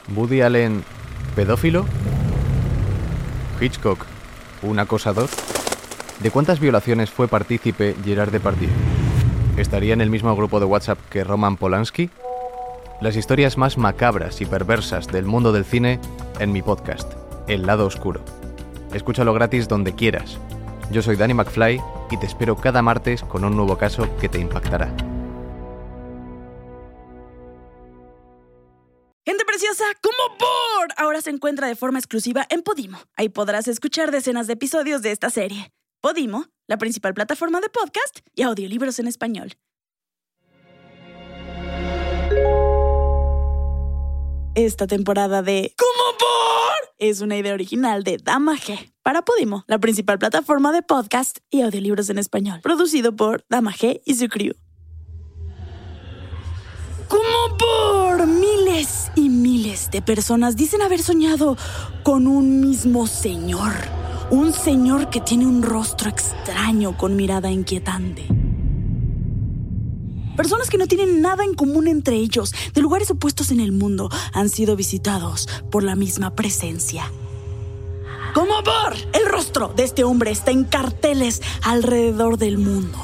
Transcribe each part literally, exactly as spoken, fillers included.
¿Woody Allen, pedófilo? ¿Hitchcock, un acosador? ¿De cuántas violaciones fue partícipe Gerard Depardieu? ¿Estaría en el mismo grupo de WhatsApp que Roman Polanski? Las historias más macabras y perversas del mundo del cine en mi podcast, El Lado Oscuro. Escúchalo gratis donde quieras. Yo soy Danny McFly y te espero cada martes con un nuevo caso que te impactará. Gente preciosa, como por ahora se encuentra de forma exclusiva en Podimo. Ahí podrás escuchar decenas de episodios de esta serie. Podimo, la principal plataforma de podcast y audiolibros en español. Esta temporada de ¿Cómo por? Es una idea original de Dama G para Podimo, la principal plataforma de podcast y audiolibros en español, producido por Dama G y su crew. ¿Cómo por? Miles y miles de personas dicen haber soñado con un mismo señor. Un señor que tiene un rostro extraño con mirada inquietante. Personas que no tienen nada en común entre ellos, de lugares opuestos en el mundo, han sido visitados por la misma presencia. ¿Cómo por? El rostro de este hombre está en carteles alrededor del mundo.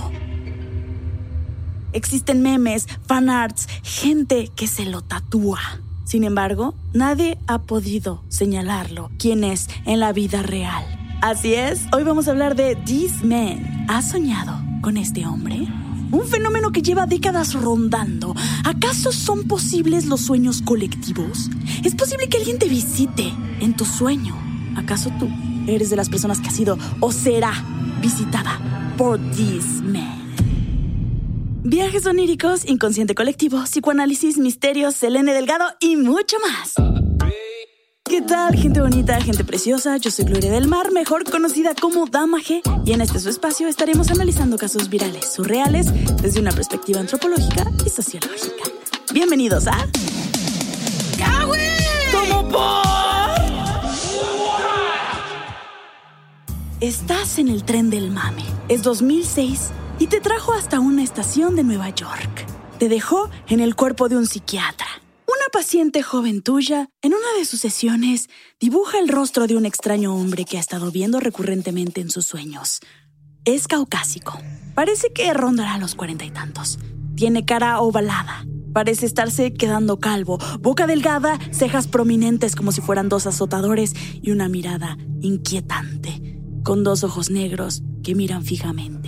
Existen memes, fanarts, gente que se lo tatúa. Sin embargo, nadie ha podido señalarlo quién es en la vida real. Así es, hoy vamos a hablar de This Man. ¿Has soñado con este hombre? Un fenómeno que lleva décadas rondando. ¿Acaso son posibles los sueños colectivos? ¿Es posible que alguien te visite en tu sueño? ¿Acaso tú eres de las personas que ha sido o será visitada por This Man? Viajes oníricos, inconsciente colectivo, psicoanálisis, misterios, Selene Delgado y mucho más. ¿Qué tal, gente bonita, gente preciosa? Yo soy Gloria del Mar, mejor conocida como Dama G, y en este su espacio estaremos analizando casos virales, surreales, desde una perspectiva antropológica y sociológica. Bienvenidos a... ¿Cómo por? Estás en el tren del mame. Es dos mil seis y te trajo hasta una estación de Nueva York. Te dejó en el cuerpo de un psiquiatra. Una paciente joven tuya, en una de sus sesiones, dibuja el rostro de un extraño hombre que ha estado viendo recurrentemente en sus sueños. Es caucásico. Parece que rondará los cuarenta y tantos. Tiene cara ovalada. Parece estarse quedando calvo. Boca delgada, cejas prominentes como si fueran dos azotadores y una mirada inquietante, con dos ojos negros que miran fijamente.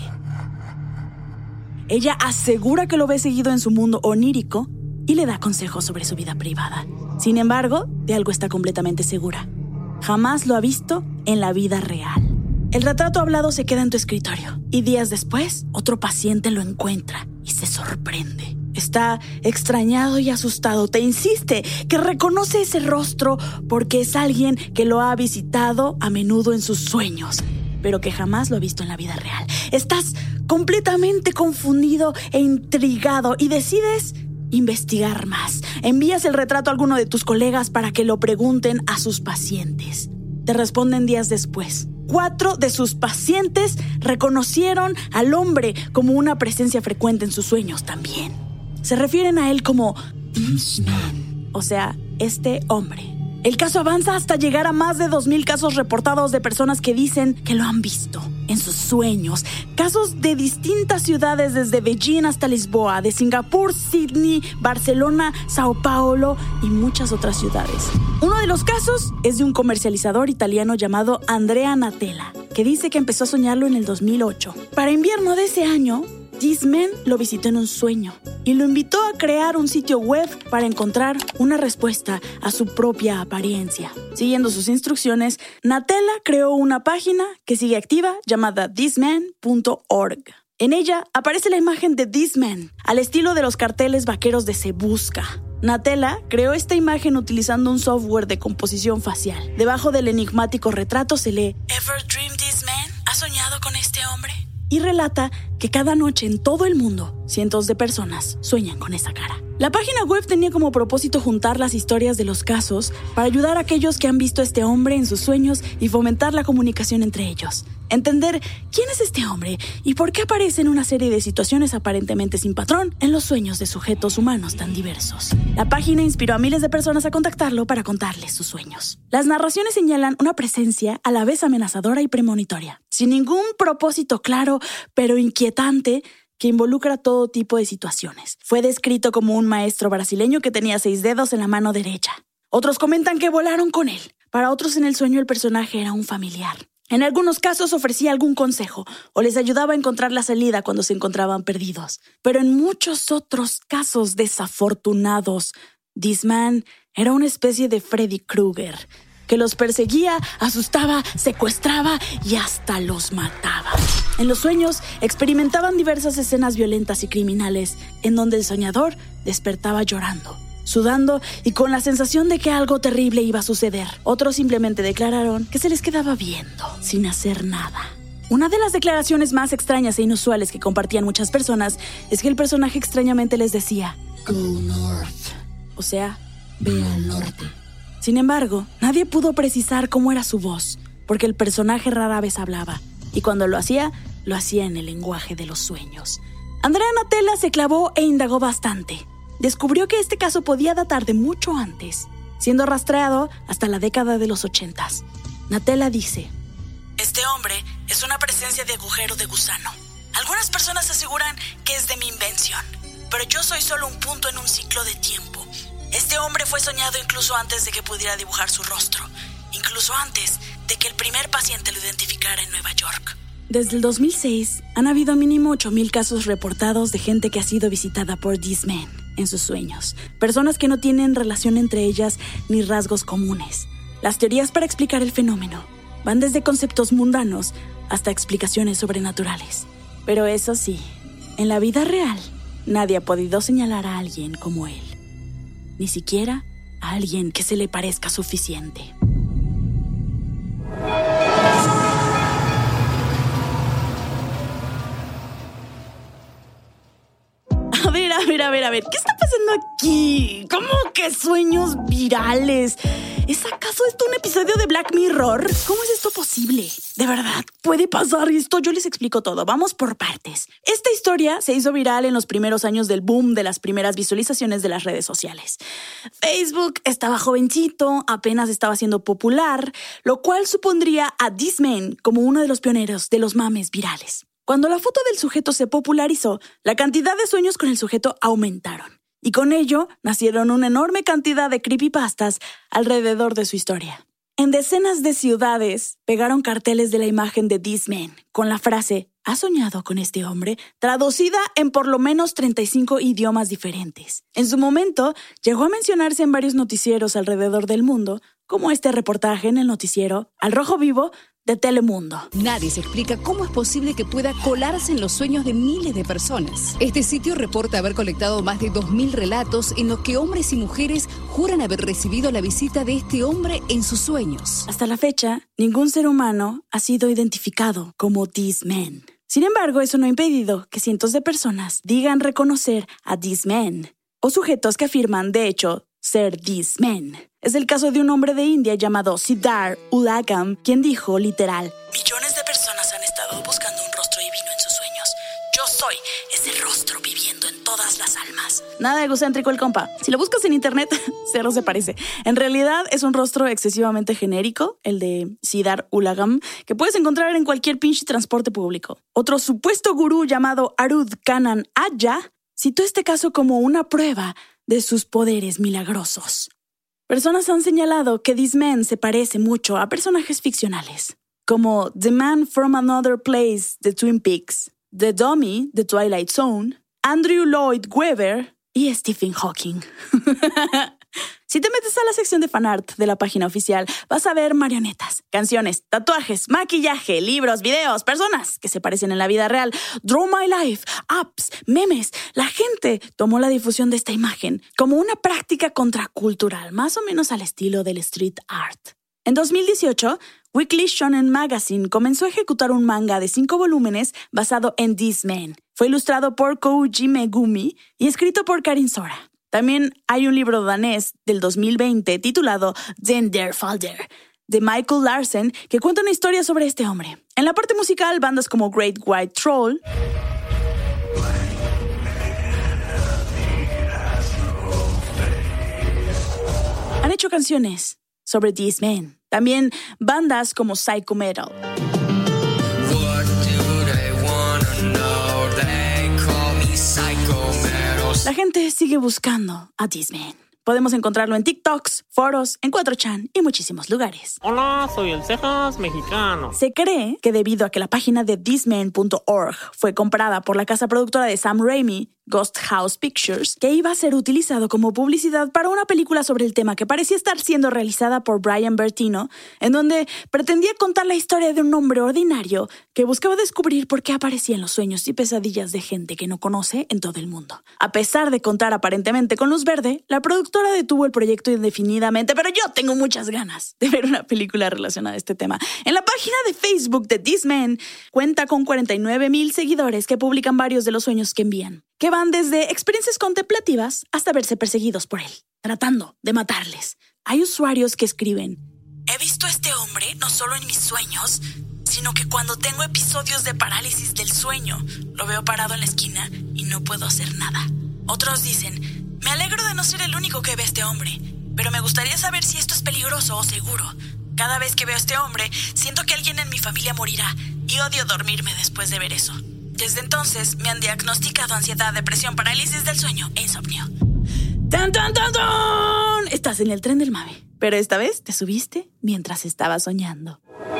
Ella asegura que lo ve seguido en su mundo onírico y le da consejos sobre su vida privada. Sin embargo, de algo está completamente segura. Jamás lo ha visto en la vida real. El retrato hablado se queda en tu escritorio y días después, otro paciente lo encuentra y se sorprende. Está extrañado y asustado. Te insiste que reconoce ese rostro porque es alguien que lo ha visitado a menudo en sus sueños, pero que jamás lo ha visto en la vida real. Estás completamente confundido e intrigado y decides investigar más. Envías el retrato a alguno de tus colegas para que lo pregunten a sus pacientes. Te responden días después. Cuatro de sus pacientes reconocieron al hombre como una presencia frecuente en sus sueños también. Se refieren a él como This Man, o sea, este hombre. El caso avanza hasta llegar a más de dos mil casos reportados de personas que dicen que lo han visto en sus sueños. Casos de distintas ciudades, desde Beijing hasta Lisboa, de Singapur, Sydney, Barcelona, Sao Paulo y muchas otras ciudades. Uno de los casos es de un comercializador italiano llamado Andrea Natella, que dice que empezó a soñarlo en el dos mil ocho. Para invierno de ese año, This Man lo visitó en un sueño y lo invitó a crear un sitio web para encontrar una respuesta a su propia apariencia. Siguiendo sus instrucciones, Natella creó una página que sigue activa llamada this man punto org. En ella aparece la imagen de This Man, al estilo de los carteles vaqueros de Se Busca. Natella creó esta imagen utilizando un software de composición facial. Debajo del enigmático retrato se lee ¿Ever dreamed this man? ¿Has soñado con este hombre? Y relata que cada noche en todo el mundo, cientos de personas sueñan con esa cara. La página web tenía como propósito juntar las historias de los casos para ayudar a aquellos que han visto a este hombre en sus sueños y fomentar la comunicación entre ellos. Entender quién es este hombre y por qué aparece en una serie de situaciones aparentemente sin patrón en los sueños de sujetos humanos tan diversos. La página inspiró a miles de personas a contactarlo para contarles sus sueños. Las narraciones señalan una presencia a la vez amenazadora y premonitoria, sin ningún propósito claro, pero inquietante, que involucra todo tipo de situaciones. Fue descrito como un maestro brasileño que tenía seis dedos en la mano derecha. Otros comentan que volaron con él. Para otros en el sueño el personaje era un familiar. En algunos casos ofrecía algún consejo o les ayudaba a encontrar la salida cuando se encontraban perdidos. Pero en muchos otros casos desafortunados, This Man era una especie de Freddy Krueger, que los perseguía, asustaba, secuestraba y hasta los mataba. En los sueños experimentaban diversas escenas violentas y criminales, en donde el soñador despertaba llorando, sudando y con la sensación de que algo terrible iba a suceder. Otros simplemente declararon que se les quedaba viendo, sin hacer nada. Una de las declaraciones más extrañas e inusuales que compartían muchas personas es que el personaje extrañamente les decía "Go north", o sea, ve al norte. Sin embargo, nadie pudo precisar cómo era su voz, porque el personaje rara vez hablaba, y cuando lo hacía, lo hacía en el lenguaje de los sueños. Andrea Natella se clavó e indagó bastante. Descubrió que este caso podía datar de mucho antes, siendo rastreado hasta la década de los ochentas. Natella dice: "Este hombre es una presencia de agujero de gusano. Algunas personas aseguran que es de mi invención, pero yo soy solo un punto en un ciclo de tiempo. Este hombre fue soñado incluso antes de que pudiera dibujar su rostro, incluso antes de que el primer paciente lo identificara en Nueva York". Desde el dos mil seis, han habido mínimo ocho mil casos reportados de gente que ha sido visitada por This Man en sus sueños. Personas que no tienen relación entre ellas ni rasgos comunes. Las teorías para explicar el fenómeno van desde conceptos mundanos hasta explicaciones sobrenaturales. Pero eso sí, en la vida real, nadie ha podido señalar a alguien como él. Ni siquiera a alguien que se le parezca suficiente. A ver, a ver, a ver, a ver, ¿qué está pasando aquí? ¿Cómo que sueños virales? ¿Es acaso esto un episodio de Black Mirror? ¿Cómo es esto posible? De verdad, ¿puede pasar esto? Yo les explico todo. Vamos por partes. Esta historia se hizo viral en los primeros años del boom de las primeras visualizaciones de las redes sociales. Facebook estaba jovencito, apenas estaba siendo popular, lo cual supondría a This Man como uno de los pioneros de los mames virales. Cuando la foto del sujeto se popularizó, la cantidad de sueños con el sujeto aumentaron. Y con ello nacieron una enorme cantidad de creepypastas alrededor de su historia. En decenas de ciudades pegaron carteles de la imagen de This Man con la frase "¿Has soñado con este hombre?", traducida en por lo menos treinta y cinco idiomas diferentes. En su momento, llegó a mencionarse en varios noticieros alrededor del mundo, como este reportaje en el noticiero Al Rojo Vivo de Telemundo. Nadie se explica cómo es posible que pueda colarse en los sueños de miles de personas. Este sitio reporta haber colectado más de dos mil relatos en los que hombres y mujeres juran haber recibido la visita de este hombre en sus sueños. Hasta la fecha, ningún ser humano ha sido identificado como This Man. Sin embargo, eso no ha impedido que cientos de personas digan reconocer a This Man, o sujetos que afirman, de hecho, ser This Man. Es el caso de un hombre de India llamado Siddharth Ulagam, quien dijo, literal, "Millones de personas han estado buscando un rostro divino en sus sueños. Yo soy ese rostro viviendo en todas las almas". Nada egocéntrico el compa. Si lo buscas en internet, cero se parece. En realidad es un rostro excesivamente genérico, el de Siddharth Ulagam, que puedes encontrar en cualquier pinche transporte público. Otro supuesto gurú llamado Arud Kanan Aya citó este caso como una prueba de sus poderes milagrosos. Personas han señalado que This Man se parece mucho a personajes ficcionales, como The Man from Another Place de Twin Peaks, The Dummy de Twilight Zone, Andrew Lloyd Webber y Stephen Hawking. Si te metes a la sección de fanart de la página oficial, vas a ver marionetas, canciones, tatuajes, maquillaje, libros, videos, personas que se parecen en la vida real, Draw My Life, apps, memes. La gente tomó la difusión de esta imagen como una práctica contracultural, más o menos al estilo del street art. En dos mil dieciocho, Weekly Shonen Magazine comenzó a ejecutar un manga de cinco volúmenes basado en This Man. Fue ilustrado por Kouji Megumi y escrito por Karin Sora. También hay un libro danés del dos mil veinte titulado Den der Falder, de Michael Larsen, que cuenta una historia sobre este hombre. En la parte musical, bandas como Great White Troll han hecho canciones sobre This Man. También bandas como Psycho Metal. La gente sigue buscando a This Man. Podemos encontrarlo en TikToks, foros, en cuatro chan y muchísimos lugares. Hola, soy el Cejas mexicano. Se cree que debido a que la página de this man punto org fue comprada por la casa productora de Sam Raimi, Ghost House Pictures, que iba a ser utilizado como publicidad para una película sobre el tema que parecía estar siendo realizada por Brian Bertino, en donde pretendía contar la historia de un hombre ordinario que buscaba descubrir por qué aparecían los sueños y pesadillas de gente que no conoce en todo el mundo. A pesar de contar aparentemente con luz verde, la productora detuvo el proyecto indefinidamente, pero yo tengo muchas ganas de ver una película relacionada a este tema. En la página de Facebook de This Man cuenta con cuarenta y nueve mil seguidores que publican varios de los sueños que envían, que van desde experiencias contemplativas hasta verse perseguidos por él, tratando de matarles. Hay usuarios que escriben: he visto a este hombre no solo en mis sueños, sino que cuando tengo episodios de parálisis del sueño, lo veo parado en la esquina y no puedo hacer nada. Otros dicen: me alegro de no ser el único que ve a este hombre, pero me gustaría saber si esto es peligroso o seguro. Cada vez que veo a este hombre, siento que alguien en mi familia morirá y odio dormirme después de ver eso. Desde entonces me han diagnosticado ansiedad, depresión, parálisis del sueño e insomnio. ¡Tan, tan, tan, tan! Estás en el tren del mame, pero esta vez te subiste mientras estabas soñando.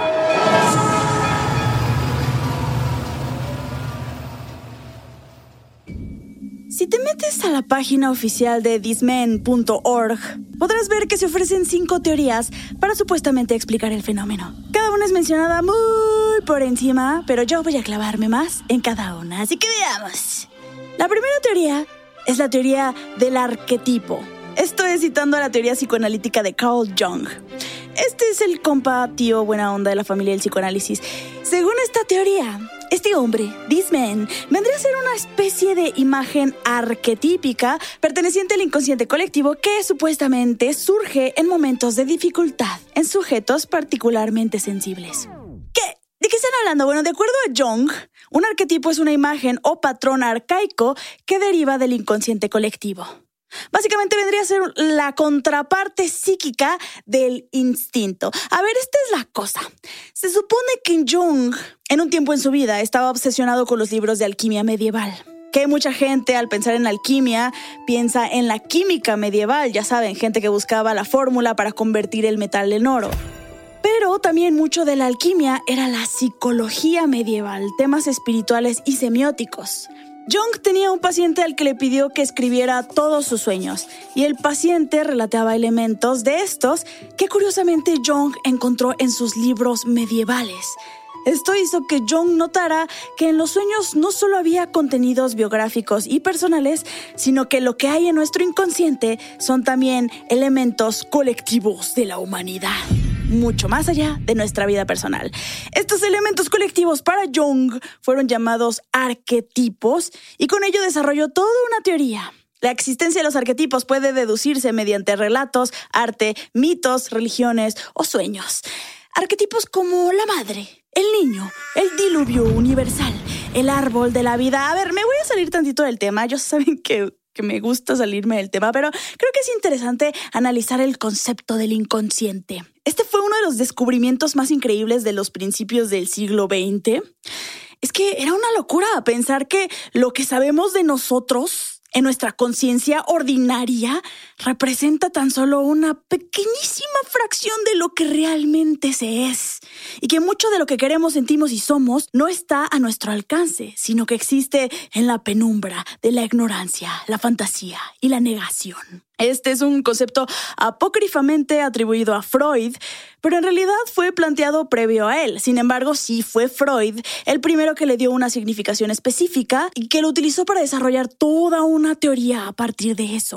Si te metes a la página oficial de this man punto org, podrás ver que se ofrecen cinco teorías para supuestamente explicar el fenómeno. Cada una es mencionada muy por encima, pero yo voy a clavarme más en cada una, así que veamos. La primera teoría es la teoría del arquetipo. Esto es citando a la teoría psicoanalítica de Carl Jung. Este es el compa tío buena onda de la familia del psicoanálisis. Según esta teoría, este hombre, this man, vendría a ser una especie de imagen arquetípica perteneciente al inconsciente colectivo que supuestamente surge en momentos de dificultad en sujetos particularmente sensibles. ¿Qué? ¿De qué están hablando? Bueno, de acuerdo a Jung, un arquetipo es una imagen o patrón arcaico que deriva del inconsciente colectivo. Básicamente vendría a ser la contraparte psíquica del instinto. A ver, esta es la cosa. Se supone que Jung, en un tiempo en su vida, estaba obsesionado con los libros de alquimia medieval. Que mucha gente, al pensar en alquimia, piensa en la química medieval. Ya saben, gente que buscaba la fórmula para convertir el metal en oro. Pero también mucho de la alquimia era la psicología medieval, temas espirituales y semióticos. Jung tenía un paciente al que le pidió que escribiera todos sus sueños, y el paciente relataba elementos de estos que curiosamente Jung encontró en sus libros medievales. Esto hizo que Jung notara que en los sueños no solo había contenidos biográficos y personales, sino que lo que hay en nuestro inconsciente son también elementos colectivos de la humanidad, mucho más allá de nuestra vida personal. Estos elementos colectivos para Jung fueron llamados arquetipos y con ello desarrolló toda una teoría. La existencia de los arquetipos puede deducirse mediante relatos, arte, mitos, religiones o sueños. Arquetipos como la madre, el niño, el diluvio universal, el árbol de la vida. A ver, me voy a salir tantito del tema. Ellos saben que... que me gusta salirme del tema, pero creo que es interesante analizar el concepto del inconsciente. Este fue uno de los descubrimientos más increíbles de los principios del siglo veinte. Es que era una locura pensar que lo que sabemos de nosotros en nuestra conciencia ordinaria representa tan solo una pequeñísima fracción de lo que realmente se es, y que mucho de lo que queremos, sentimos y somos no está a nuestro alcance, sino que existe en la penumbra de la ignorancia, la fantasía y la negación. Este es un concepto apócrifamente atribuido a Freud, pero en realidad fue planteado previo a él. Sin embargo, sí fue Freud el primero que le dio una significación específica y que lo utilizó para desarrollar toda una teoría a partir de eso. Hay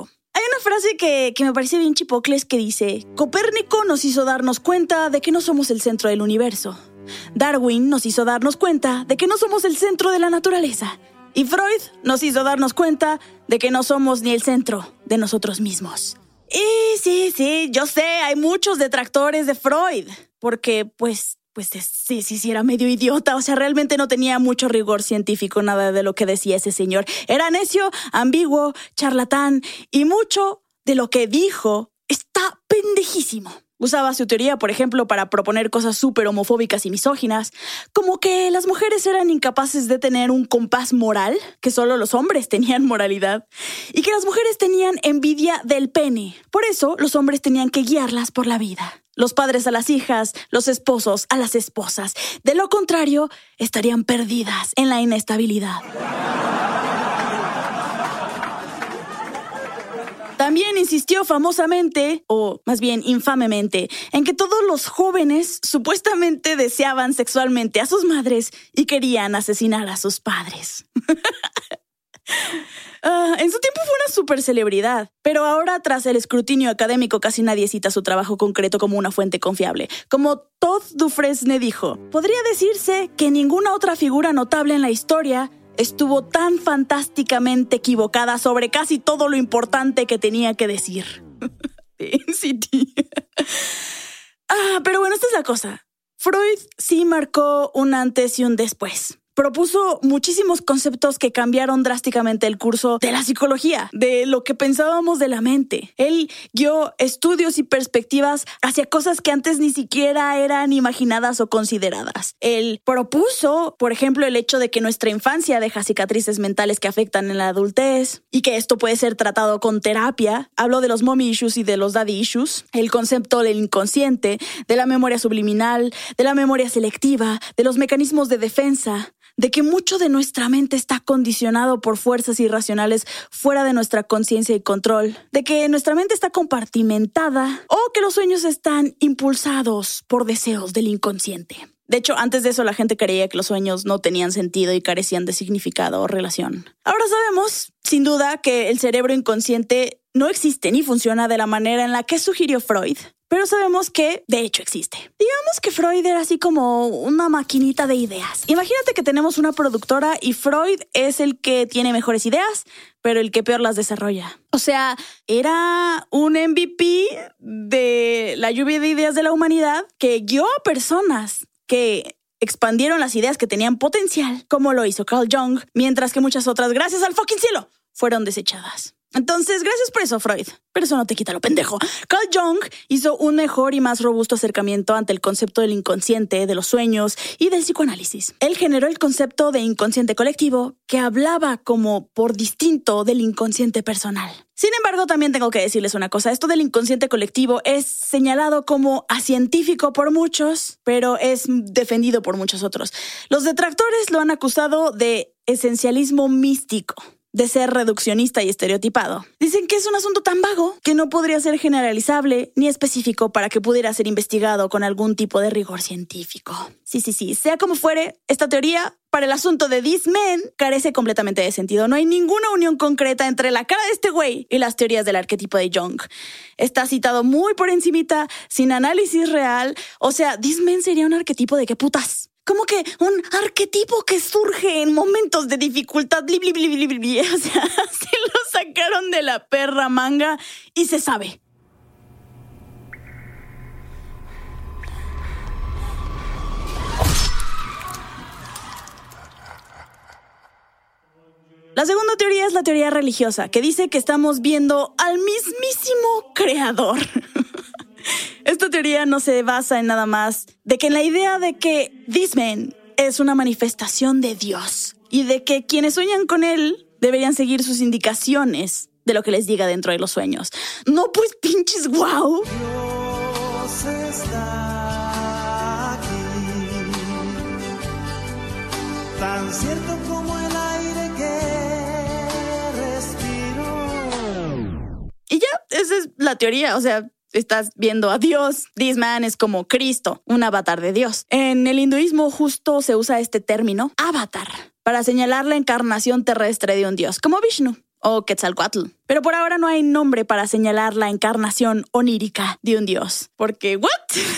una frase que, que me parece bien chipocles que dice: Copérnico nos hizo darnos cuenta de que no somos el centro del universo. Darwin nos hizo darnos cuenta de que no somos el centro de la naturaleza. Y Freud nos hizo darnos cuenta de que no somos ni el centro de nosotros mismos. Y sí, sí, yo sé, hay muchos detractores de Freud, porque pues... Pues sí, sí, sí, era medio idiota. O sea, realmente no tenía mucho rigor científico nada de lo que decía ese señor. Era necio, ambiguo, charlatán, y mucho de lo que dijo está pendejísimo. Usaba su teoría, por ejemplo, para proponer cosas súper homofóbicas y misóginas, como que las mujeres eran incapaces de tener un compás moral, que solo los hombres tenían moralidad, y que las mujeres tenían envidia del pene. Por eso, los hombres tenían que guiarlas por la vida. Los padres a las hijas, los esposos a las esposas. De lo contrario, estarían perdidas en la inestabilidad. También insistió famosamente, o más bien infamemente, en que todos los jóvenes supuestamente deseaban sexualmente a sus madres y querían asesinar a sus padres. Uh, en su tiempo fue una super celebridad, pero ahora tras el escrutinio académico casi nadie cita su trabajo concreto como una fuente confiable. Como Todd Dufresne dijo, podría decirse que ninguna otra figura notable en la historia estuvo tan fantásticamente equivocada sobre casi todo lo importante que tenía que decir. Sí, sí. Ah, pero bueno, esta es la cosa. Freud sí marcó un antes y un después. Propuso muchísimos conceptos que cambiaron drásticamente el curso de la psicología, de lo que pensábamos de la mente. Él guió estudios y perspectivas hacia cosas que antes ni siquiera eran imaginadas o consideradas. Él propuso, por ejemplo, el hecho de que nuestra infancia deja cicatrices mentales que afectan en la adultez y que esto puede ser tratado con terapia. Habló de los mommy issues y de los daddy issues, el concepto del inconsciente, de la memoria subliminal, de la memoria selectiva, de los mecanismos de defensa, de que mucho de nuestra mente está condicionado por fuerzas irracionales fuera de nuestra conciencia y control, de que nuestra mente está compartimentada o que los sueños están impulsados por deseos del inconsciente. De hecho, antes de eso la gente creía que los sueños no tenían sentido y carecían de significado o relación. Ahora sabemos, sin duda, que el cerebro inconsciente no existe ni funciona de la manera en la que sugirió Freud, pero sabemos que, de hecho, existe. Digamos que Freud era así como una maquinita de ideas. Imagínate que tenemos una productora y Freud es el que tiene mejores ideas, pero el que peor las desarrolla. O sea, era un M V P de la lluvia de ideas de la humanidad que guió a personas que expandieron las ideas que tenían potencial, como lo hizo Carl Jung, mientras que muchas otras, gracias al fucking cielo, fueron desechadas. Entonces, gracias por eso, Freud. Pero eso no te quita lo pendejo. Carl Jung hizo un mejor y más robusto acercamiento ante el concepto del inconsciente, de los sueños y del psicoanálisis. Él generó el concepto de inconsciente colectivo, que hablaba como por distinto del inconsciente personal. Sin embargo, también tengo que decirles una cosa. Esto del inconsciente colectivo es señalado como acientífico por muchos, pero es defendido por muchos otros. Los detractores lo han acusado de esencialismo místico, de ser reduccionista y estereotipado. Dicen que es un asunto tan vago que no podría ser generalizable ni específico para que pudiera ser investigado con algún tipo de rigor científico. Sí, sí, sí. Sea como fuere, esta teoría para el asunto de These Men carece completamente de sentido. No hay ninguna unión concreta entre la cara de este güey y las teorías del arquetipo de Jung. Está citado muy por encimita, sin análisis real. O sea, These Men sería un arquetipo de qué putas. Como que un arquetipo que surge en momentos de dificultad. Bli, bli, bli, bli, bli, bli. O sea, se lo sacaron de la perra manga y se sabe. La segunda teoría es la teoría religiosa, que dice que estamos viendo al mismísimo creador. Esta teoría no se basa en nada más de que en la idea de que This Man es una manifestación de Dios y de que quienes sueñan con él deberían seguir sus indicaciones de lo que les diga dentro de los sueños. No, pues pinches guau. Dios está aquí, tan cierto como el aire que respiro. Y ya, esa es la teoría, o sea, estás viendo a Dios. This man es como Cristo, un avatar de Dios. En el hinduismo justo se usa este término, avatar, para señalar la encarnación terrestre de un dios, como Vishnu. o Quetzalcóatl. Pero por ahora no hay nombre para señalar la encarnación onírica de un dios. Porque, ¿what?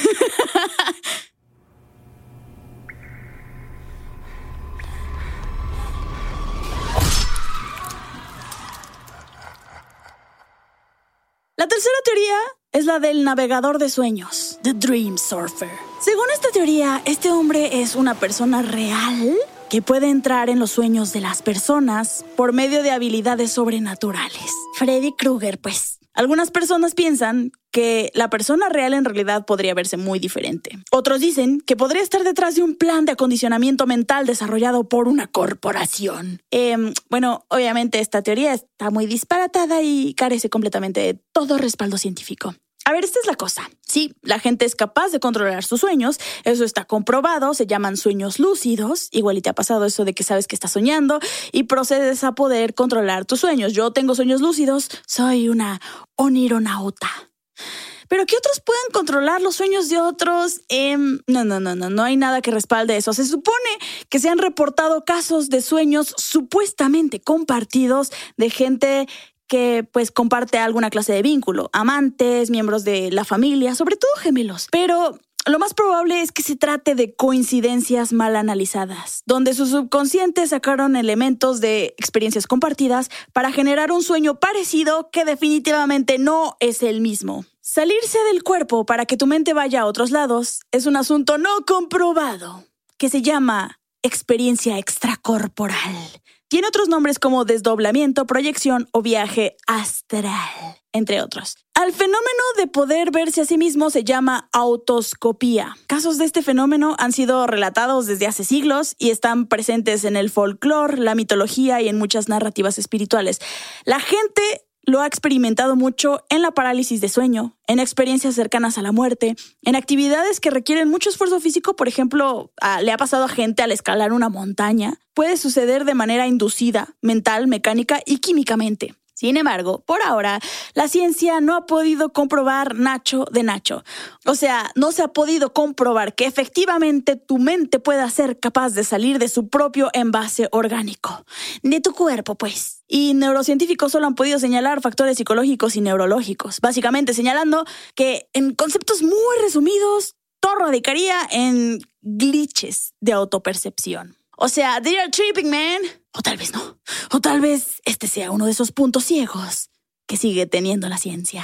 La tercera teoría es la del navegador de sueños, The Dream Surfer. Según esta teoría, este hombre es una persona real que puede entrar en los sueños de las personas por medio de habilidades sobrenaturales. Freddy Krueger, pues. Algunas personas piensan que la persona real en realidad podría verse muy diferente. Otros dicen que podría estar detrás de un plan de acondicionamiento mental desarrollado por una corporación. Eh, bueno, obviamente esta teoría está muy disparatada y carece completamente de todo respaldo científico. A ver, esta es la cosa. Sí, la gente es capaz de controlar sus sueños. Eso está comprobado. Se llaman sueños lúcidos. Igual y te ha pasado eso de que sabes que estás soñando y procedes a poder controlar tus sueños. Yo tengo sueños lúcidos. Soy una onironauta. ¿Pero qué otros pueden controlar los sueños de otros? Eh, no, no, no, no. No hay nada que respalde eso. Se supone que se han reportado casos de sueños supuestamente compartidos de gente que pues comparte alguna clase de vínculo, amantes, miembros de la familia, sobre todo gemelos. Pero lo más probable es que se trate de coincidencias mal analizadas, donde sus subconscientes sacaron elementos de experiencias compartidas para generar un sueño parecido que definitivamente no es el mismo. Salirse del cuerpo para que tu mente vaya a otros lados es un asunto no comprobado, que se llama experiencia extracorporal. Tiene otros nombres como desdoblamiento, proyección o viaje astral, entre otros. Al fenómeno de poder verse a sí mismo se llama autoscopía. Casos de este fenómeno han sido relatados desde hace siglos y están presentes en el folclore, la mitología y en muchas narrativas espirituales. La gente lo ha experimentado mucho en la parálisis de sueño, en experiencias cercanas a la muerte, en actividades que requieren mucho esfuerzo físico. Por ejemplo, a, le ha pasado a gente al escalar una montaña. Puede suceder de manera inducida, mental, mecánica y químicamente. Sin embargo, por ahora, la ciencia no ha podido comprobar Nacho de Nacho. O sea, no se ha podido comprobar que efectivamente tu mente pueda ser capaz de salir de su propio envase orgánico. De tu cuerpo, pues. Y neurocientíficos solo han podido señalar factores psicológicos y neurológicos, básicamente señalando que en conceptos muy resumidos, todo radicaría en glitches de autopercepción. O sea, they are tripping, man. O tal vez no. O tal vez este sea uno de esos puntos ciegos que sigue teniendo la ciencia.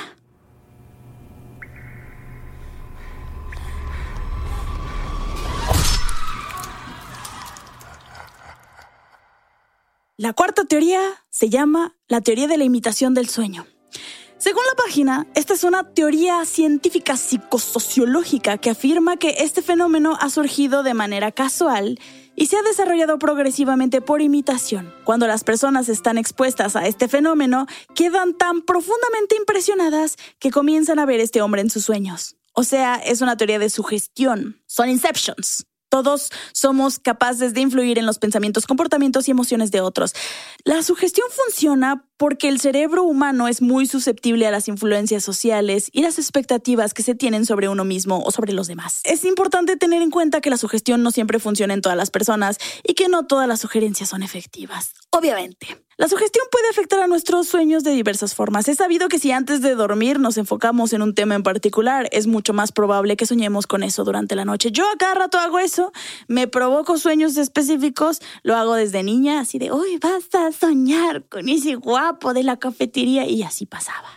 La cuarta teoría se llama la teoría de la imitación del sueño. Según la página, esta es una teoría científica psicosociológica que afirma que este fenómeno ha surgido de manera casual y se ha desarrollado progresivamente por imitación. Cuando las personas están expuestas a este fenómeno, quedan tan profundamente impresionadas que comienzan a ver a este hombre en sus sueños. O sea, es una teoría de sugestión. Son inceptions. Todos somos capaces de influir en los pensamientos, comportamientos y emociones de otros. La sugestión funciona porque el cerebro humano es muy susceptible a las influencias sociales y las expectativas que se tienen sobre uno mismo o sobre los demás. Es importante tener en cuenta que la sugestión no siempre funciona en todas las personas y que no todas las sugerencias son efectivas. Obviamente. La sugestión puede afectar a nuestros sueños de diversas formas. Es sabido que si antes de dormir nos enfocamos en un tema en particular, es mucho más probable que soñemos con eso durante la noche. Yo a cada rato hago eso, me provoco sueños específicos, lo hago desde niña, así de, hoy vas a soñar con ese guapo de la cafetería, y así pasaba.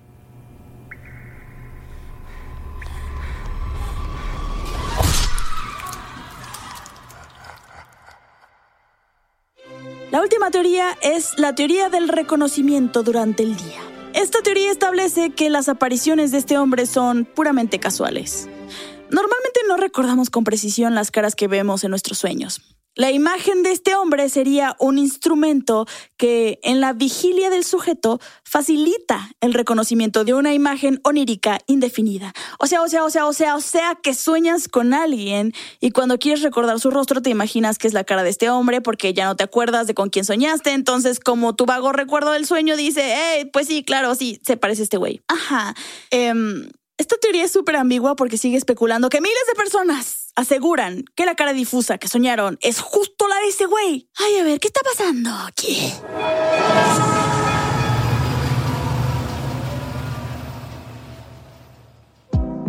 La última teoría es la teoría del reconocimiento durante el día. Esta teoría establece que las apariciones de este hombre son puramente casuales. Normalmente no recordamos con precisión las caras que vemos en nuestros sueños. La imagen de este hombre sería un instrumento que, en la vigilia del sujeto, facilita el reconocimiento de una imagen onírica indefinida. O sea, o sea, o sea, o sea, o sea, que sueñas con alguien y cuando quieres recordar su rostro te imaginas que es la cara de este hombre porque ya no te acuerdas de con quién soñaste. Entonces, como tu vago recuerdo del sueño dice, hey, pues sí, claro, sí, se parece a este güey. Ajá. Eh, esta teoría es súper ambigua porque sigue especulando que miles de personas aseguran que la cara difusa que soñaron es justo la de ese güey. Ay, a ver, ¿qué está pasando aquí?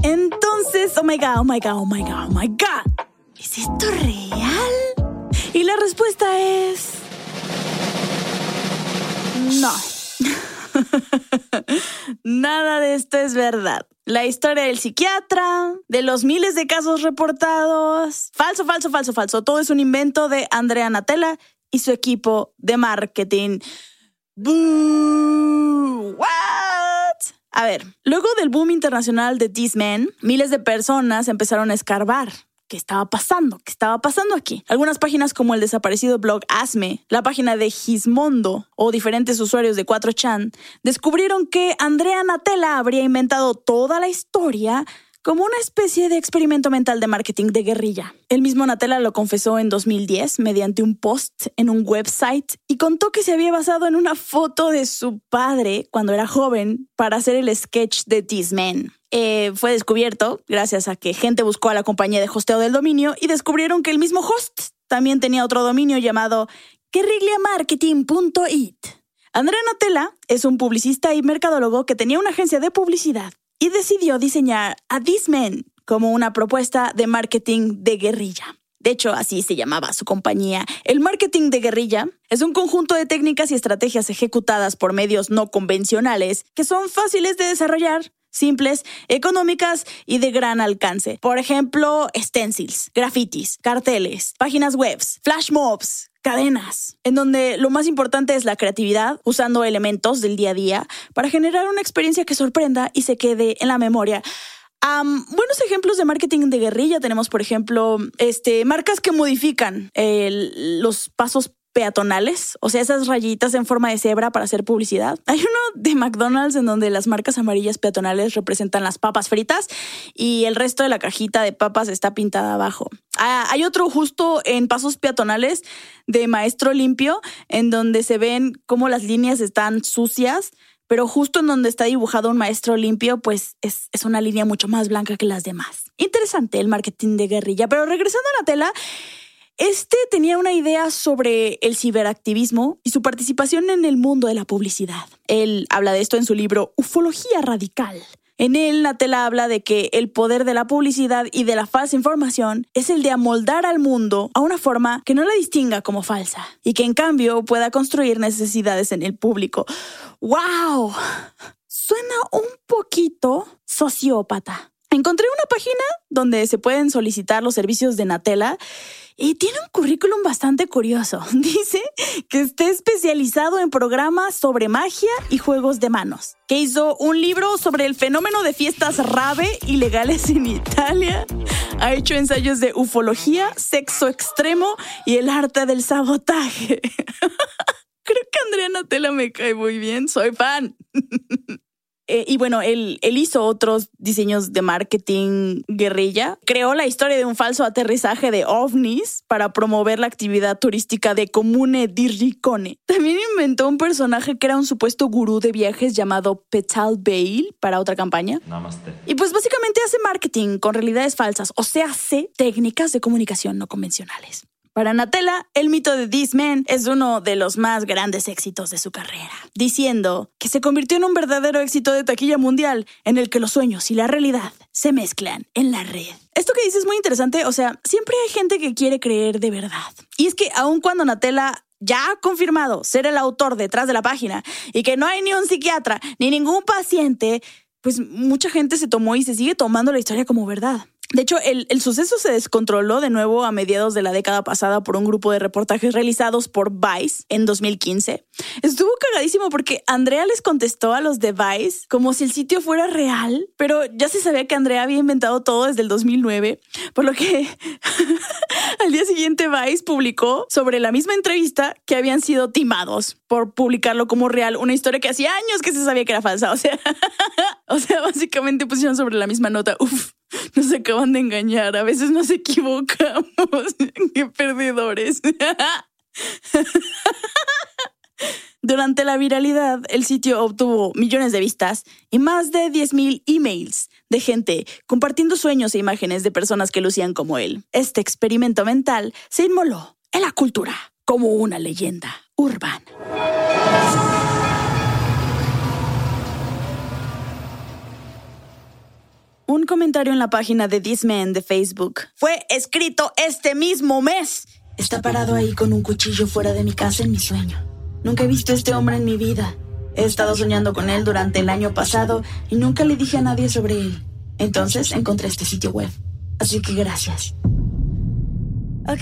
Entonces, oh my God, oh my God, oh my God, oh my God. ¿Es esto real? Y la respuesta es... no. Nada de esto es verdad. La historia del psiquiatra, de los miles de casos reportados. Falso, falso, falso, falso. Todo es un invento de Andrea Natella y su equipo de marketing. ¡Boo! ¿What? A ver, luego del boom internacional de This Man, miles de personas empezaron a escarbar. ¿Qué estaba pasando? ¿Qué estaba pasando aquí? Algunas páginas como el desaparecido blog Asme, la página de Gizmondo o diferentes usuarios de cuatro chan descubrieron que Andrea Natella habría inventado toda la historia como una especie de experimento mental de marketing de guerrilla. El mismo Natella lo confesó en dos mil diez mediante un post en un website y contó que se había basado en una foto de su padre cuando era joven para hacer el sketch de This Man. Eh, fue descubierto gracias a que gente buscó a la compañía de hosteo del dominio y descubrieron que el mismo host también tenía otro dominio llamado guerrilla marketing punto it. Andrea Natella es un publicista y mercadólogo que tenía una agencia de publicidad y decidió diseñar a This Man como una propuesta de marketing de guerrilla. De hecho, así se llamaba su compañía. El marketing de guerrilla es un conjunto de técnicas y estrategias ejecutadas por medios no convencionales que son fáciles de desarrollar, simples, económicas y de gran alcance. Por ejemplo, stencils, grafitis, carteles, páginas web, flash mobs, cadenas, en donde lo más importante es la creatividad, usando elementos del día a día para generar una experiencia que sorprenda y se quede en la memoria. Um, buenos ejemplos de marketing de guerrilla tenemos, por ejemplo, este, marcas que modifican eh, los pasos peatonales, o sea, esas rayitas en forma de cebra para hacer publicidad. Hay uno de McDonald's en donde las marcas amarillas peatonales representan las papas fritas y el resto de la cajita de papas está pintada abajo. Ah, hay otro justo en pasos peatonales de Maestro Limpio, en donde se ven cómo las líneas están sucias, pero justo en donde está dibujado un maestro limpio, pues es, es una línea mucho más blanca que las demás. Interesante el marketing de guerrilla. Pero regresando a Natella, este tenía una idea sobre el ciberactivismo y su participación en el mundo de la publicidad. Él habla de esto en su libro Ufología Radical. En él, Natella habla de que el poder de la publicidad y de la falsa información es el de amoldar al mundo a una forma que no la distinga como falsa y que en cambio pueda construir necesidades en el público. ¡Wow! Suena un poquito sociópata. Encontré una página donde se pueden solicitar los servicios de Natella y tiene un currículum bastante curioso. Dice que está especializado en programas sobre magia y juegos de manos, que hizo un libro sobre el fenómeno de fiestas rave ilegales en Italia, ha hecho ensayos de ufología, sexo extremo y el arte del sabotaje. Creo que Andrea Natella me cae muy bien, soy fan. Eh, y bueno, él, él hizo otros diseños de marketing guerrilla. Creó la historia de un falso aterrizaje de ovnis para promover la actividad turística de Comune di Ricone. También inventó un personaje que era un supuesto gurú de viajes llamado Petal Bale para otra campaña. Namaste. Y pues básicamente hace marketing con realidades falsas, o sea, hace técnicas de comunicación no convencionales. Para Natella, el mito de This Man es uno de los más grandes éxitos de su carrera, diciendo que se convirtió en un verdadero éxito de taquilla mundial en el que los sueños y la realidad se mezclan en la red. Esto que dices es muy interesante, o sea, siempre hay gente que quiere creer de verdad. Y es que aun cuando Natella ya ha confirmado ser el autor detrás de la página y que no hay ni un psiquiatra ni ningún paciente, pues mucha gente se tomó y se sigue tomando la historia como verdad. De hecho, el, el suceso se descontroló de nuevo a mediados de la década pasada por un grupo de reportajes realizados por Vice en dos mil quince. Estuvo cagadísimo porque Andrea les contestó a los de Vice como si el sitio fuera real, pero ya se sabía que Andrea había inventado todo desde el dos mil nueve, por lo que al día siguiente Vice publicó sobre la misma entrevista que habían sido timados por publicarlo como real, una historia que hacía años que se sabía que era falsa. O sea, o sea, básicamente pusieron sobre la misma nota, uf, nos acaban de engañar, a veces nos equivocamos. ¡Qué perdedores! Durante la viralidad, el sitio obtuvo millones de vistas y más de diez mil emails de gente compartiendo sueños e imágenes de personas que lucían como él. Este experimento mental se inmoló en la cultura como una leyenda urbana. Un comentario en la página de This Man de Facebook. Fue escrito este mismo mes. Está parado ahí con un cuchillo fuera de mi casa en mi sueño. Nunca he visto a este hombre en mi vida. He estado soñando con él durante el año pasado y nunca le dije a nadie sobre él. Entonces encontré este sitio web. Así que gracias. Ok.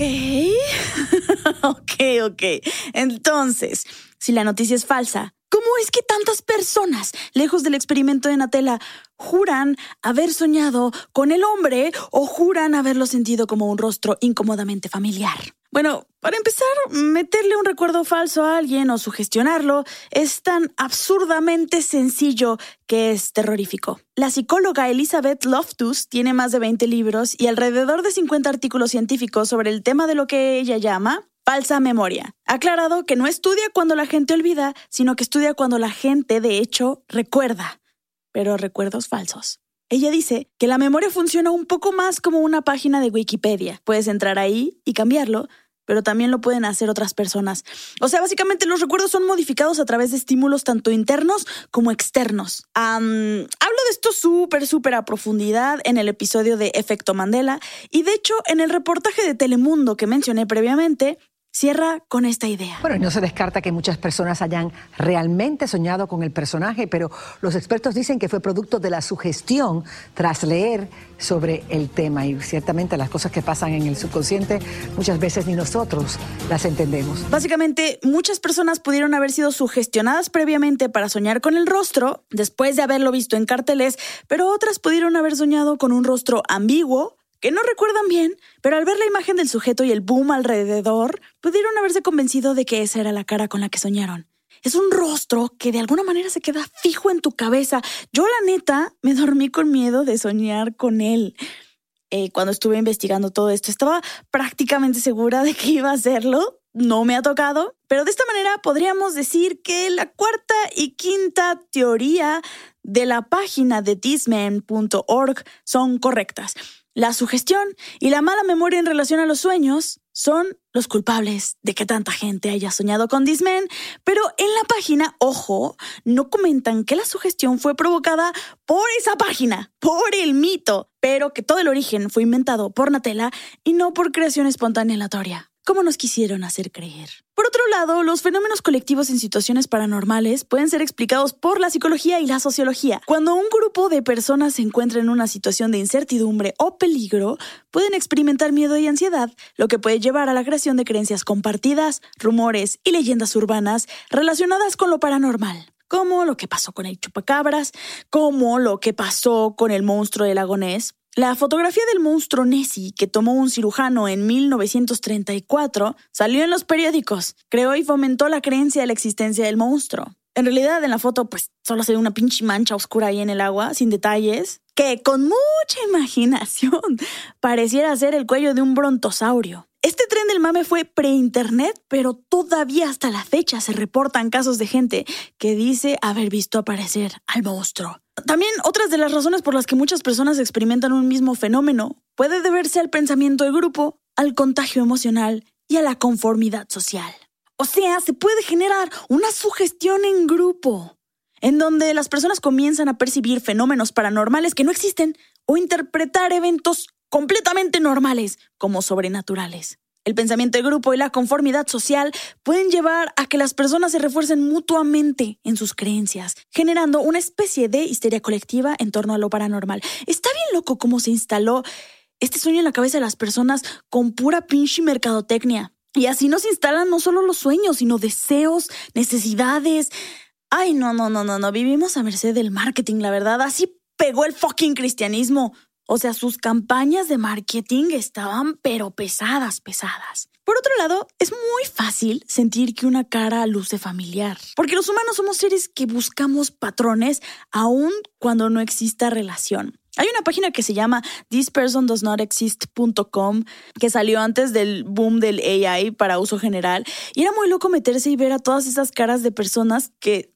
ok, ok. Entonces, si la noticia es falsa, ¿cómo es que tantas personas, lejos del experimento de Natella, juran haber soñado con el hombre o juran haberlo sentido como un rostro incómodamente familiar? Bueno, para empezar, meterle un recuerdo falso a alguien o sugestionarlo es tan absurdamente sencillo que es terrorífico. La psicóloga Elizabeth Loftus tiene más de veinte libros y alrededor de cincuenta artículos científicos sobre el tema de lo que ella llama falsa memoria. Ha aclarado que no estudia cuando la gente olvida, sino que estudia cuando la gente, de hecho, recuerda, pero recuerdos falsos. Ella dice que la memoria funciona un poco más como una página de Wikipedia. Puedes entrar ahí y cambiarlo, pero también lo pueden hacer otras personas. O sea, básicamente los recuerdos son modificados a través de estímulos tanto internos como externos. Um, hablo de esto súper, súper a profundidad en el episodio de Efecto Mandela y de hecho en el reportaje de Telemundo que mencioné previamente, cierra con esta idea. Bueno, y no se descarta que muchas personas hayan realmente soñado con el personaje, pero los expertos dicen que fue producto de la sugestión tras leer sobre el tema. Y ciertamente las cosas que pasan en el subconsciente muchas veces ni nosotros las entendemos. Básicamente, muchas personas pudieron haber sido sugestionadas previamente para soñar con el rostro, después de haberlo visto en carteles, pero otras pudieron haber soñado con un rostro ambiguo, que no recuerdan bien, pero al ver la imagen del sujeto y el boom alrededor, pudieron haberse convencido de que esa era la cara con la que soñaron. Es un rostro que de alguna manera se queda fijo en tu cabeza. Yo, la neta, me dormí con miedo de soñar con él. Eh, cuando estuve investigando todo esto, estaba prácticamente segura de que iba a hacerlo. No me ha tocado, pero de esta manera podríamos decir que la cuarta y quinta teoría de la página de this man punto org son correctas. La sugestión y la mala memoria en relación a los sueños son los culpables de que tanta gente haya soñado con This Man, pero en la página, ojo, no comentan que la sugestión fue provocada por esa página, por el mito, pero que todo el origen fue inventado por Natella y no por creación espontánea aleatoria, como nos quisieron hacer creer. Por otro lado, los fenómenos colectivos en situaciones paranormales pueden ser explicados por la psicología y la sociología. Cuando un grupo de personas se encuentra en una situación de incertidumbre o peligro, pueden experimentar miedo y ansiedad, lo que puede llevar a la creación de creencias compartidas, rumores y leyendas urbanas relacionadas con lo paranormal, como lo que pasó con el chupacabras, como lo que pasó con el monstruo del lago Ness. La fotografía del monstruo Nessie que tomó un cirujano en mil novecientos treinta y cuatro salió en los periódicos, creó y fomentó la creencia de la existencia del monstruo. En realidad, en la foto, pues, solo se ve una pinche mancha oscura ahí en el agua, sin detalles, que con mucha imaginación pareciera ser el cuello de un brontosaurio. Este tren del mame fue pre-internet, pero todavía hasta la fecha se reportan casos de gente que dice haber visto aparecer al monstruo. También otras de las razones por las que muchas personas experimentan un mismo fenómeno puede deberse al pensamiento de grupo, al contagio emocional y a la conformidad social. O sea, se puede generar una sugestión en grupo, en donde las personas comienzan a percibir fenómenos paranormales que no existen o interpretar eventos completamente normales como sobrenaturales. El pensamiento de grupo y la conformidad social pueden llevar a que las personas se refuercen mutuamente en sus creencias, generando una especie de histeria colectiva en torno a lo paranormal. Está bien loco cómo se instaló este sueño en la cabeza de las personas con pura pinche mercadotecnia. Y así nos instalan no solo los sueños, sino deseos, necesidades. Ay, no, no, no, no, no. Vivimos a merced del marketing, la verdad. Así pegó el fucking cristianismo. O sea, sus campañas de marketing estaban pero pesadas, pesadas. Por otro lado, es muy fácil sentir que una cara luce familiar, porque los humanos somos seres que buscamos patrones aun cuando no exista relación. Hay una página que se llama this person does not exist punto com que salió antes del boom del A I para uso general y era muy loco meterse y ver a todas esas caras de personas que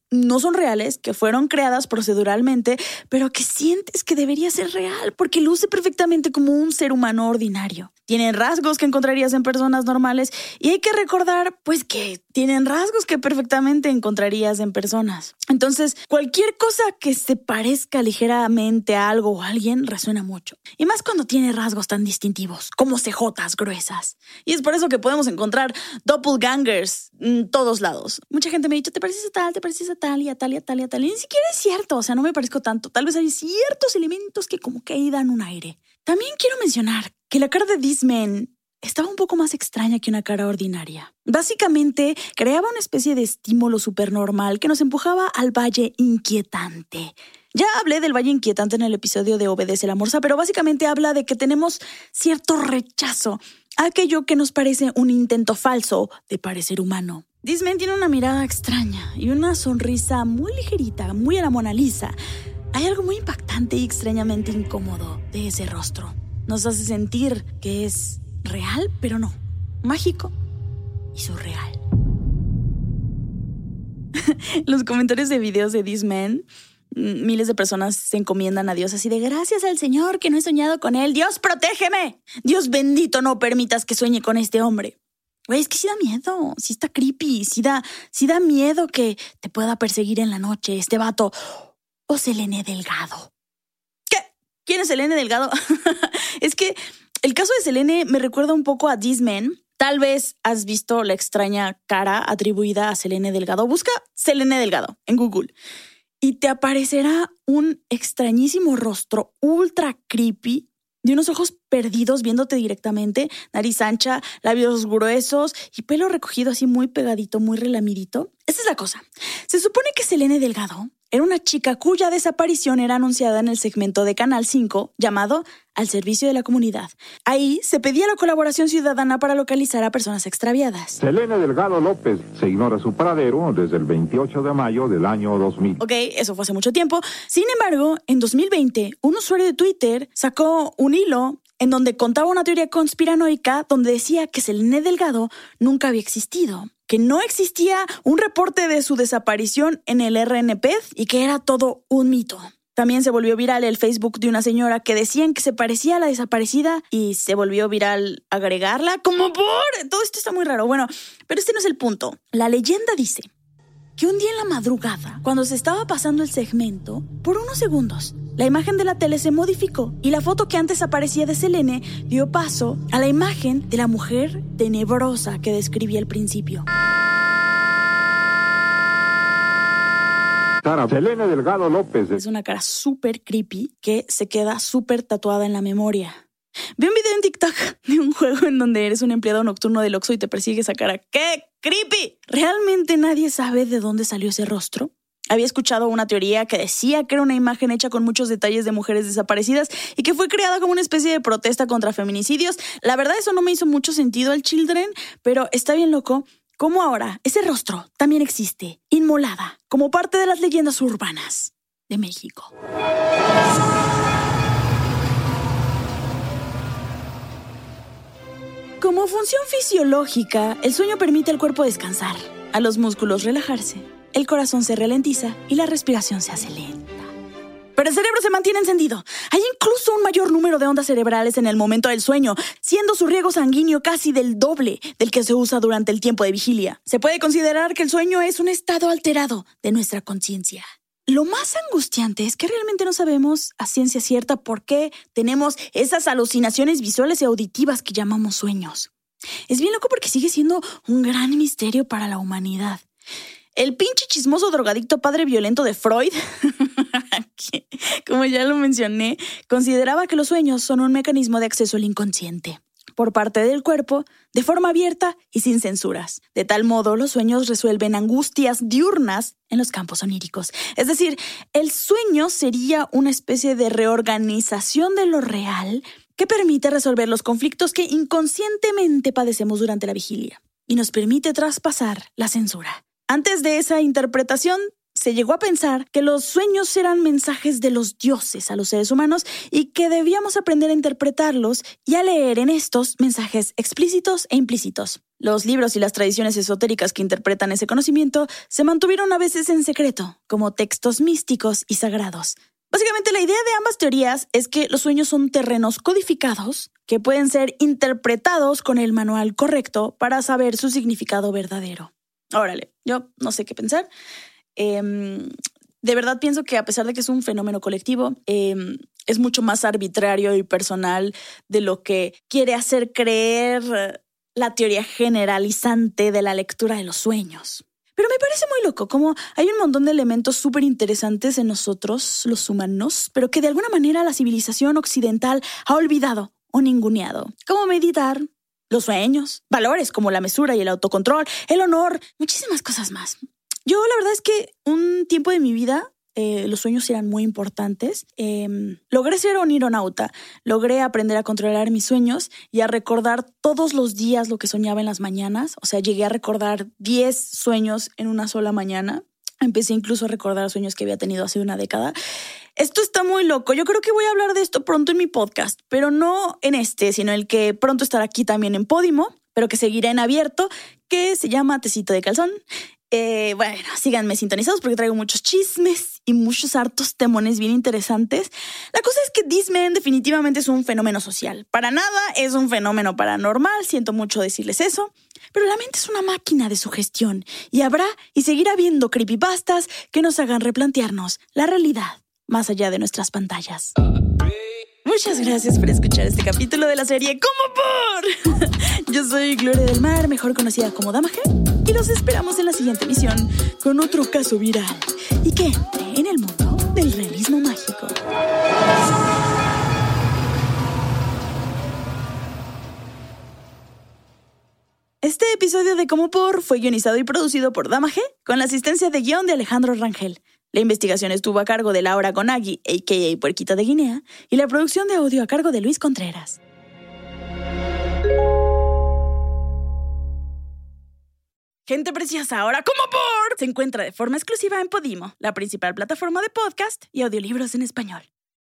no son reales, que fueron creadas proceduralmente, pero que sientes que debería ser real porque luce perfectamente como un ser humano ordinario. Tienen rasgos que encontrarías en personas normales y hay que recordar, pues, que tienen rasgos que perfectamente encontrarías en personas. Entonces, cualquier cosa que se parezca ligeramente a algo o a alguien resuena mucho. Y más cuando tiene rasgos tan distintivos, como cejotas gruesas. Y es por eso que podemos encontrar doppelgangers en todos lados. Mucha gente me ha dicho, te pareces a tal, te pareces a tal y a tal y a tal y a tal. Y ni siquiera es cierto, o sea, no me parezco tanto. Tal vez hay ciertos elementos que como que ahí dan un aire. También quiero mencionar que la cara de This Man estaba un poco más extraña que una cara ordinaria. Básicamente, creaba una especie de estímulo supernormal que nos empujaba al valle inquietante. Ya hablé del valle inquietante en el episodio de Obedece la Morsa, pero básicamente habla de que tenemos cierto rechazo a aquello que nos parece un intento falso de parecer humano. This Man tiene una mirada extraña y una sonrisa muy ligerita, muy a la Mona Lisa. Hay algo muy impactante y extrañamente incómodo de ese rostro. Nos hace sentir que es real, pero no. Mágico y surreal. Los comentarios de videos de This Man, miles de personas se encomiendan a Dios así de gracias al Señor que no he soñado con él. Dios, protégeme. Dios bendito, no permitas que sueñe con este hombre. Güey, es que sí da miedo, sí está creepy, sí da, sí da miedo que te pueda perseguir en la noche este vato. O Selene Delgado. ¿Qué? ¿Quién es Selene Delgado? Es que el caso de Selene me recuerda un poco a This Man. Tal vez has visto la extraña cara atribuida a Selene Delgado. Busca Selene Delgado en Google y te aparecerá un extrañísimo rostro ultra creepy de unos ojos perdidos viéndote directamente, nariz ancha, labios gruesos y pelo recogido así muy pegadito, muy relamidito. Esa es la cosa. Se supone que Selene Delgado era una chica cuya desaparición era anunciada en el segmento de Canal cinco llamado Al Servicio de la Comunidad. Ahí se pedía la colaboración ciudadana para localizar a personas extraviadas. Selene Delgado López se ignora su paradero desde el veintiocho de mayo del año dos mil. Ok, eso fue hace mucho tiempo. Sin embargo, en dos mil veinte, un usuario de Twitter sacó un hilo en donde contaba una teoría conspiranoica donde decía que Selene Delgado nunca había existido, que no existía un reporte de su desaparición en el R N P y que era todo un mito. También se volvió viral el Facebook de una señora que decían que se parecía a la desaparecida y se volvió viral agregarla como por... Todo esto está muy raro. Bueno, pero este no es el punto. La leyenda dice que un día en la madrugada, cuando se estaba pasando el segmento, por unos segundos, la imagen de la tele se modificó y la foto que antes aparecía de Selene dio paso a la imagen de la mujer tenebrosa que describí al principio. Selene Delgado López. Es una cara súper creepy que se queda súper tatuada en la memoria. Vi un video en TikTok de un juego en donde eres un empleado nocturno del Oxxo y te persigue esa cara. ¡Qué creepy! ¿Realmente nadie sabe de dónde salió ese rostro? Había escuchado una teoría que decía que era una imagen hecha con muchos detalles de mujeres desaparecidas y que fue creada como una especie de protesta contra feminicidios. La verdad, eso no me hizo mucho sentido al Children, pero está bien loco cómo ahora ese rostro también existe, inmolada, como parte de las leyendas urbanas de México. Como función fisiológica, el sueño permite al cuerpo descansar, a los músculos relajarse, el corazón se ralentiza y la respiración se hace lenta. Pero el cerebro se mantiene encendido. Hay incluso un mayor número de ondas cerebrales en el momento del sueño, siendo su riego sanguíneo casi del doble del que se usa durante el tiempo de vigilia. Se puede considerar que el sueño es un estado alterado de nuestra conciencia. Lo más angustiante es que realmente no sabemos a ciencia cierta por qué tenemos esas alucinaciones visuales y auditivas que llamamos sueños. Es bien loco porque sigue siendo un gran misterio para la humanidad. El pinche chismoso drogadicto padre violento de Freud, que, como ya lo mencioné, consideraba que los sueños son un mecanismo de acceso al inconsciente por parte del cuerpo, de forma abierta y sin censuras. De tal modo, los sueños resuelven angustias diurnas en los campos oníricos. Es decir, el sueño sería una especie de reorganización de lo real que permite resolver los conflictos que inconscientemente padecemos durante la vigilia y nos permite traspasar la censura. Antes de esa interpretación, se llegó a pensar que los sueños eran mensajes de los dioses a los seres humanos y que debíamos aprender a interpretarlos y a leer en estos mensajes explícitos e implícitos. Los libros y las tradiciones esotéricas que interpretan ese conocimiento se mantuvieron a veces en secreto, como textos místicos y sagrados. Básicamente, la idea de ambas teorías es que los sueños son terrenos codificados que pueden ser interpretados con el manual correcto para saber su significado verdadero. Órale, yo no sé qué pensar. Eh, de verdad pienso que a pesar de que es un fenómeno colectivo, eh, es mucho más arbitrario y personal de lo que quiere hacer creer la teoría generalizante de la lectura de los sueños. Pero me parece muy loco, como hay un montón de elementos súper interesantes en nosotros, los humanos, pero que de alguna manera la civilización occidental ha olvidado o ninguneado. Como meditar, los sueños, valores como la mesura y el autocontrol, el honor, muchísimas cosas más. Yo la verdad es que un tiempo de mi vida eh, los sueños eran muy importantes. Eh, logré ser un aeronauta, logré aprender a controlar mis sueños y a recordar todos los días lo que soñaba en las mañanas. O sea, llegué a recordar diez sueños en una sola mañana. Empecé incluso a recordar sueños que había tenido hace una década. Esto está muy loco. Yo creo que voy a hablar de esto pronto en mi podcast, pero no en este, sino el que pronto estará aquí también en Podimo, pero que seguirá en abierto, que se llama Tecito de Calzón. Eh, bueno, síganme sintonizados porque traigo muchos chismes y muchos hartos temones bien interesantes. La cosa es que This Man definitivamente es un fenómeno social. Para nada es un fenómeno paranormal, siento mucho decirles eso. Pero la mente es una máquina de sugestión y habrá y seguirá habiendo creepypastas que nos hagan replantearnos la realidad más allá de nuestras pantallas. Muchas gracias por escuchar este capítulo de la serie ¿Cómo por? Yo soy Gloria del Mar, mejor conocida como Dama G, y los esperamos en la siguiente emisión con otro caso viral y que entre en el mundo del realismo mágico. Este episodio de Como Por fue guionizado y producido por Dama G con la asistencia de guión de Alejandro Rangel. La investigación estuvo a cargo de Laura Gonagui, a k a. Puerquita de Guinea, y la producción de audio a cargo de Luis Contreras. Gente preciosa, ahora Como Por se encuentra de forma exclusiva en Podimo, la principal plataforma de podcast y audiolibros en español.